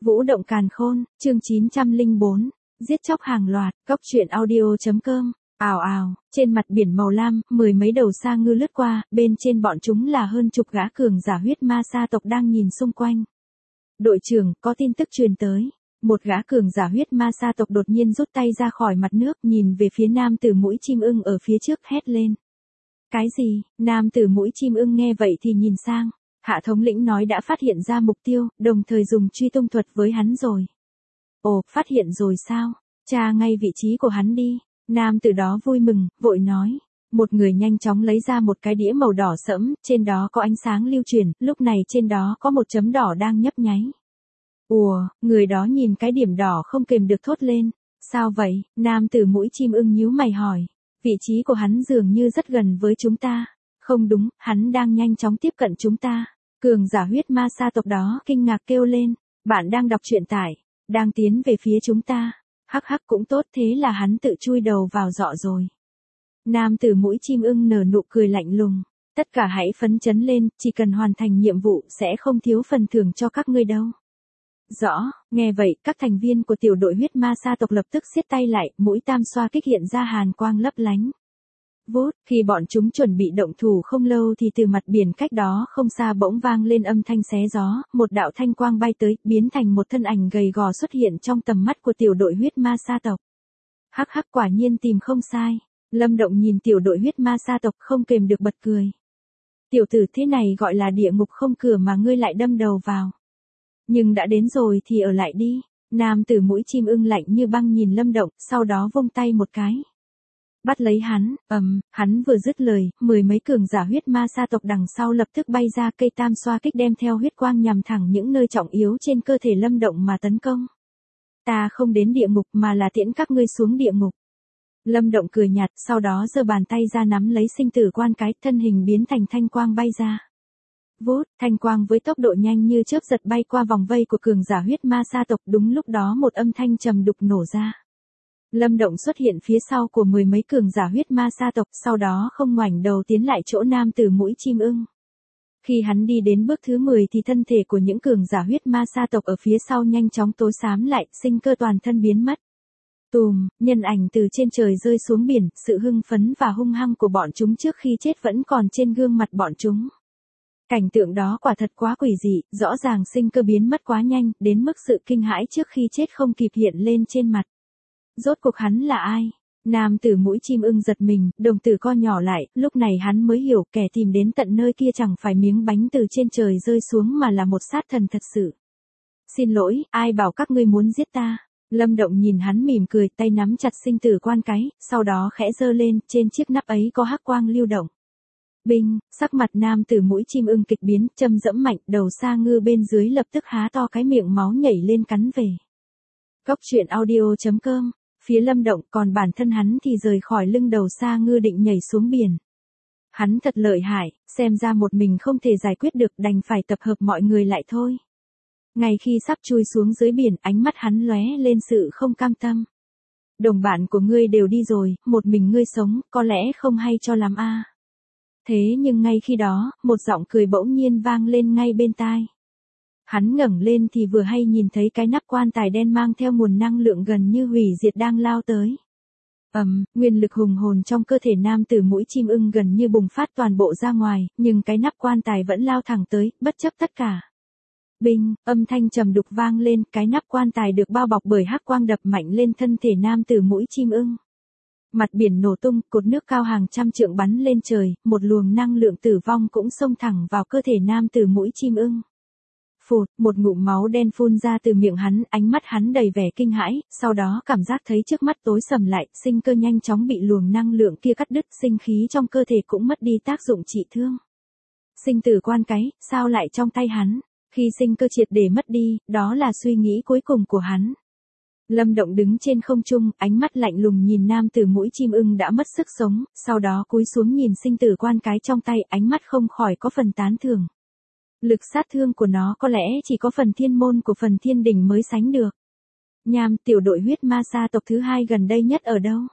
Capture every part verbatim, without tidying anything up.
Vũ động càn khôn, chương chín trăm lẻ bốn, giết chóc hàng loạt, góc truyện audio.com, ào ào, trên mặt biển màu lam, mười mấy đầu sa ngư lướt qua, bên trên bọn chúng là hơn chục gã cường giả huyết ma sa tộc đang nhìn xung quanh. Đội trưởng, có tin tức truyền tới. Một gã cường giả huyết ma sa tộc đột nhiên rút tay ra khỏi mặt nước, nhìn về phía nam tử mũi chim ưng ở phía trước hét lên. Cái gì? Nam tử mũi chim ưng nghe vậy thì nhìn sang. Hạ thống lĩnh nói đã phát hiện ra mục tiêu, đồng thời dùng truy tung thuật với hắn rồi. Ồ, phát hiện rồi sao? Tra ngay vị trí của hắn đi. Nam tử đó vui mừng, vội nói. Một người nhanh chóng lấy ra một cái đĩa màu đỏ sẫm, trên đó có ánh sáng lưu truyền, lúc này trên đó có một chấm đỏ đang nhấp nháy. Ùa, người đó nhìn cái điểm đỏ không kềm được thốt lên. Sao vậy? Nam tử mũi chim ưng nhíu mày hỏi. Vị trí của hắn dường như rất gần với chúng ta. Không đúng, hắn đang nhanh chóng tiếp cận chúng ta. Cường giả huyết ma sa tộc đó kinh ngạc kêu lên. Bạn đang đọc truyện tải. Đang tiến về phía chúng ta. Hắc hắc cũng tốt, thế là hắn tự chui đầu vào giọ rồi. Nam tử mũi chim ưng nở nụ cười lạnh lùng. Tất cả hãy phấn chấn lên, chỉ cần hoàn thành nhiệm vụ sẽ không thiếu phần thưởng cho các ngươi đâu. Rõ, nghe vậy, các thành viên của tiểu đội huyết ma sa tộc lập tức siết tay lại, mũi tam xoa kích hiện ra hàn quang lấp lánh. Vút, khi bọn chúng chuẩn bị động thủ không lâu thì từ mặt biển cách đó không xa bỗng vang lên âm thanh xé gió, một đạo thanh quang bay tới, biến thành một thân ảnh gầy gò xuất hiện trong tầm mắt của tiểu đội huyết ma sa tộc. Hắc hắc, quả nhiên tìm không sai. Lâm Động nhìn tiểu đội huyết ma sa tộc không kềm được bật cười. Tiểu tử, thế này gọi là địa ngục không cửa mà ngươi lại đâm đầu vào. Nhưng đã đến rồi thì ở lại đi. Nam tử mũi chim ưng lạnh như băng nhìn Lâm Động, sau đó vung tay một cái. Bắt lấy hắn, ầm, um, hắn vừa dứt lời, mười mấy cường giả huyết ma sa tộc đằng sau lập tức bay ra cây tam xoa kích đem theo huyết quang nhằm thẳng những nơi trọng yếu trên cơ thể Lâm Động mà tấn công. Ta không đến địa ngục mà là tiễn các ngươi xuống địa ngục. Lâm Động cười nhạt, sau đó giơ bàn tay ra nắm lấy sinh tử quan cái, thân hình biến thành thanh quang bay ra. Vút, thanh quang với tốc độ nhanh như chớp giật bay qua vòng vây của cường giả huyết ma sa tộc, đúng lúc đó một âm thanh trầm đục nổ ra. Lâm Động xuất hiện phía sau của mười mấy cường giả huyết ma sa tộc, sau đó không ngoảnh đầu tiến lại chỗ nam tử mũi chim ưng. Khi hắn đi đến bước thứ mười thì thân thể của những cường giả huyết ma sa tộc ở phía sau nhanh chóng tối xám lại, sinh cơ toàn thân biến mất. Tùm, nhân ảnh từ trên trời rơi xuống biển, sự hưng phấn và hung hăng của bọn chúng trước khi chết vẫn còn trên gương mặt bọn chúng. Cảnh tượng đó quả thật quá quỷ dị, rõ ràng sinh cơ biến mất quá nhanh, đến mức sự kinh hãi trước khi chết không kịp hiện lên trên mặt. Rốt cuộc hắn là ai? Nam tử mũi chim ưng giật mình, đồng tử co nhỏ lại, lúc này hắn mới hiểu kẻ tìm đến tận nơi kia chẳng phải miếng bánh từ trên trời rơi xuống mà là một sát thần thật sự. Xin lỗi, ai bảo các ngươi muốn giết ta? Lâm Động nhìn hắn mỉm cười, tay nắm chặt sinh tử quan cái, sau đó khẽ giơ lên, trên chiếc nắp ấy có hắc quang lưu động. Binh, sắc mặt nam tử mũi chim ưng kịch biến, châm dẫm mạnh, đầu sa ngư bên dưới lập tức há to cái miệng máu nhảy lên cắn về. Góc truyện audio.com, phía Lâm Động, còn bản thân hắn thì rời khỏi lưng đầu sa ngư định nhảy xuống biển. Hắn thật lợi hại, xem ra một mình không thể giải quyết được, đành phải tập hợp mọi người lại thôi. Ngay khi sắp chui xuống dưới biển, ánh mắt hắn lóe lên sự không cam tâm. Đồng bạn của ngươi đều đi rồi, một mình ngươi sống, có lẽ không hay cho lắm a. À. Thế nhưng ngay khi đó, một giọng cười bỗng nhiên vang lên ngay bên tai. Hắn ngẩng lên thì vừa hay nhìn thấy cái nắp quan tài đen mang theo nguồn năng lượng gần như hủy diệt đang lao tới. Ầm, um, nguyên lực hùng hồn trong cơ thể nam tử mũi chim ưng gần như bùng phát toàn bộ ra ngoài, nhưng cái nắp quan tài vẫn lao thẳng tới, bất chấp tất cả. Binh, âm thanh trầm đục vang lên, cái nắp quan tài được bao bọc bởi hắc quang đập mạnh lên thân thể nam tử mũi chim ưng. Mặt biển nổ tung, cột nước cao hàng trăm trượng bắn lên trời, một luồng năng lượng tử vong cũng xông thẳng vào cơ thể nam tử mũi chim ưng. Phụt, một ngụm máu đen phun ra từ miệng hắn, ánh mắt hắn đầy vẻ kinh hãi, sau đó cảm giác thấy trước mắt tối sầm lại, sinh cơ nhanh chóng bị luồng năng lượng kia cắt đứt, sinh khí trong cơ thể cũng mất đi tác dụng trị thương. Sinh tử quan cái, sao lại trong tay hắn? Khi sinh cơ triệt để mất đi, đó là suy nghĩ cuối cùng của hắn. Lâm Động đứng trên không trung, ánh mắt lạnh lùng nhìn nam tử mũi chim ưng đã mất sức sống, sau đó cúi xuống nhìn sinh tử quan cái trong tay, ánh mắt không khỏi có phần tán thưởng. Lực sát thương của nó có lẽ chỉ có phần thiên môn của phần thiên đỉnh mới sánh được. Nham, tiểu đội huyết ma sa tộc thứ hai gần đây nhất ở đâu?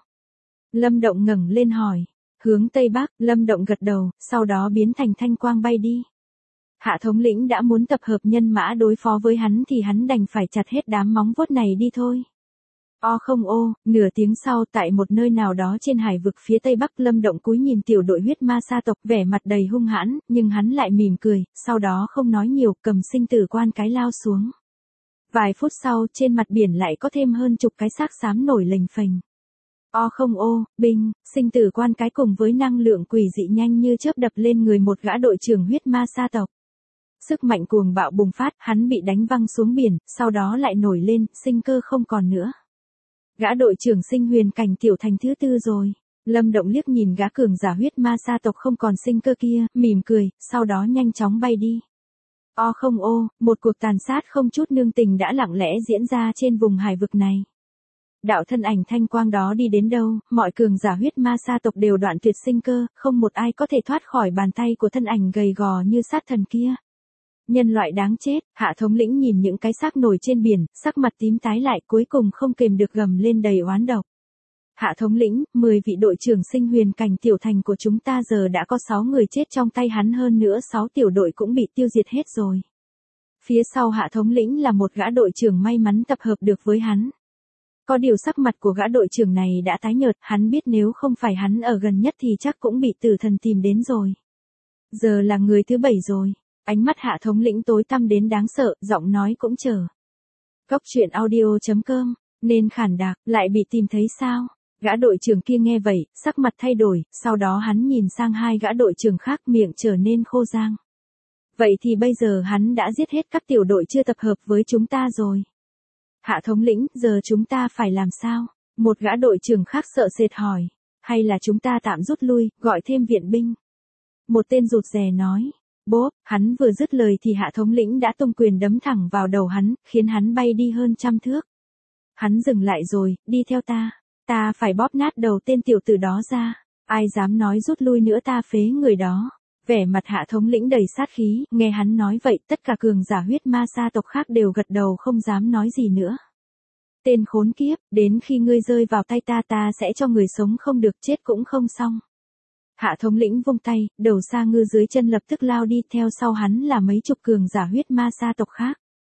Lâm Động ngẩng lên hỏi. Hướng Tây Bắc, Lâm Động gật đầu, sau đó biến thành thanh quang bay đi. Hạ thống lĩnh đã muốn tập hợp nhân mã đối phó với hắn thì hắn đành phải chặt hết đám móng vuốt này đi thôi. O không ô, nửa tiếng sau tại một nơi nào đó trên hải vực phía tây bắc Lâm Động cúi nhìn tiểu đội huyết ma sa tộc vẻ mặt đầy hung hãn, nhưng hắn lại mỉm cười, sau đó không nói nhiều, cầm sinh tử quan cái lao xuống. Vài phút sau trên mặt biển lại có thêm hơn chục cái xác xám nổi lềnh phềnh. O không ô, binh, sinh tử quan cái cùng với năng lượng quỷ dị nhanh như chớp đập lên người một gã đội trưởng huyết ma sa tộc. Sức mạnh cuồng bạo bùng phát, hắn bị đánh văng xuống biển, sau đó lại nổi lên, sinh cơ không còn nữa. Gã đội trưởng sinh huyền cảnh tiểu thành thứ tư rồi. Lâm Động liếc nhìn gã cường giả huyết ma sa tộc không còn sinh cơ kia, mỉm cười, sau đó nhanh chóng bay đi. O không ô, một cuộc tàn sát không chút nương tình đã lặng lẽ diễn ra trên vùng hải vực này. Đạo thân ảnh thanh quang đó đi đến đâu, mọi cường giả huyết ma sa tộc đều đoạn tuyệt sinh cơ, không một ai có thể thoát khỏi bàn tay của thân ảnh gầy gò như sát thần kia. Nhân loại đáng chết, Hạ thống lĩnh nhìn những cái xác nổi trên biển, sắc mặt tím tái lại cuối cùng không kềm được gầm lên đầy oán độc. Hạ thống lĩnh, mười vị đội trưởng sinh huyền cảnh tiểu thành của chúng ta giờ đã có sáu người chết trong tay hắn, hơn nữa sáu tiểu đội cũng bị tiêu diệt hết rồi. Phía sau Hạ thống lĩnh là một gã đội trưởng may mắn tập hợp được với hắn. Có điều sắc mặt của gã đội trưởng này đã tái nhợt, hắn biết nếu không phải hắn ở gần nhất thì chắc cũng bị tử thần tìm đến rồi. Giờ là người thứ bảy rồi. Ánh mắt Hạ thống lĩnh tối tăm đến đáng sợ, giọng nói cũng chờ. Cốc truyện audio chấm com, nên khản đạc, lại bị tìm thấy sao? Gã đội trưởng kia nghe vậy, sắc mặt thay đổi, sau đó hắn nhìn sang hai gã đội trưởng khác, miệng trở nên khô rang. Vậy thì bây giờ hắn đã giết hết các tiểu đội chưa tập hợp với chúng ta rồi. Hạ thống lĩnh, giờ chúng ta phải làm sao? Một gã đội trưởng khác sợ sệt hỏi. Hay là chúng ta tạm rút lui, gọi thêm viện binh? Một tên rụt rè nói. Bốp, hắn vừa dứt lời thì Hạ thống lĩnh đã tung quyền đấm thẳng vào đầu hắn, khiến hắn bay đi hơn trăm thước. Hắn dừng lại rồi, đi theo ta. Ta phải bóp nát đầu tên tiểu tử đó ra. Ai dám nói rút lui nữa ta phế người đó. Vẻ mặt Hạ thống lĩnh đầy sát khí, nghe hắn nói vậy tất cả cường giả huyết ma sa tộc khác đều gật đầu không dám nói gì nữa. Tên khốn kiếp, đến khi ngươi rơi vào tay ta ta sẽ cho người sống không được, chết cũng không xong. Hạ thống lĩnh vung tay, đầu sa ngư dưới chân lập tức lao đi, theo sau hắn là mấy chục cường giả huyết ma sa tộc khác.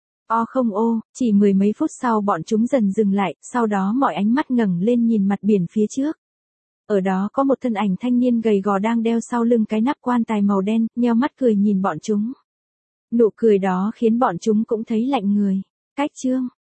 O không ô, chỉ mười mấy phút sau bọn chúng dần dừng lại, sau đó mọi ánh mắt ngẩng lên nhìn mặt biển phía trước. Ở đó có một thân ảnh thanh niên gầy gò đang đeo sau lưng cái nắp quan tài màu đen, nheo mắt cười nhìn bọn chúng. Nụ cười đó khiến bọn chúng cũng thấy lạnh người. Cách chương